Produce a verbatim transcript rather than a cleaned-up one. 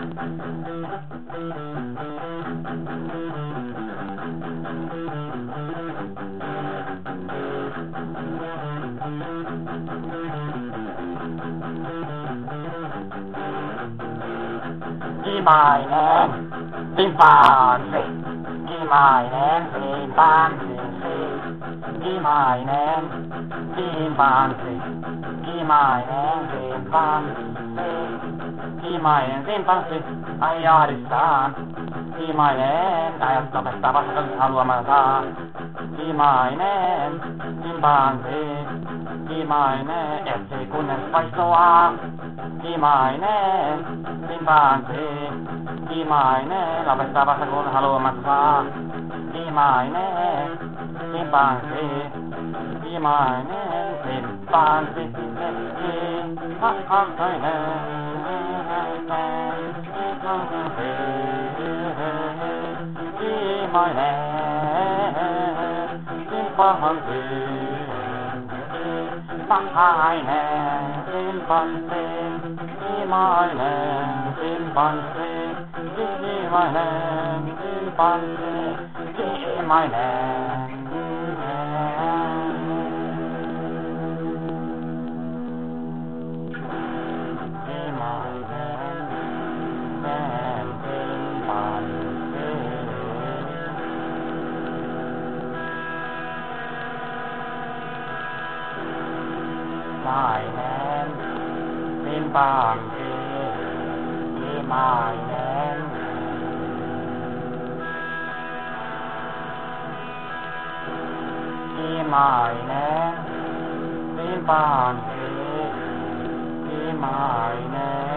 Kimainen simpanssi, kimainen simpanssi, kimainen simpanssi, kimainen simpanssi, kimainen simpanssi ajahdissaan, kimainen ajat lopettaa vasta haluamansa, kimainen simpanssi, kimainen etsii kunnes vaistoaa, kimainen simpanssi, kimainen lopettaa vasta kun haluamansa, kimainen simpanssi, kimainen simpanssi, kimainen simpanssi, pahainen simpanssi, kimainen simpanssi, kimainen simpanssi, kimainen. Kimainen simpanssi, kimainen. Kimainen simpanssi, kimainen.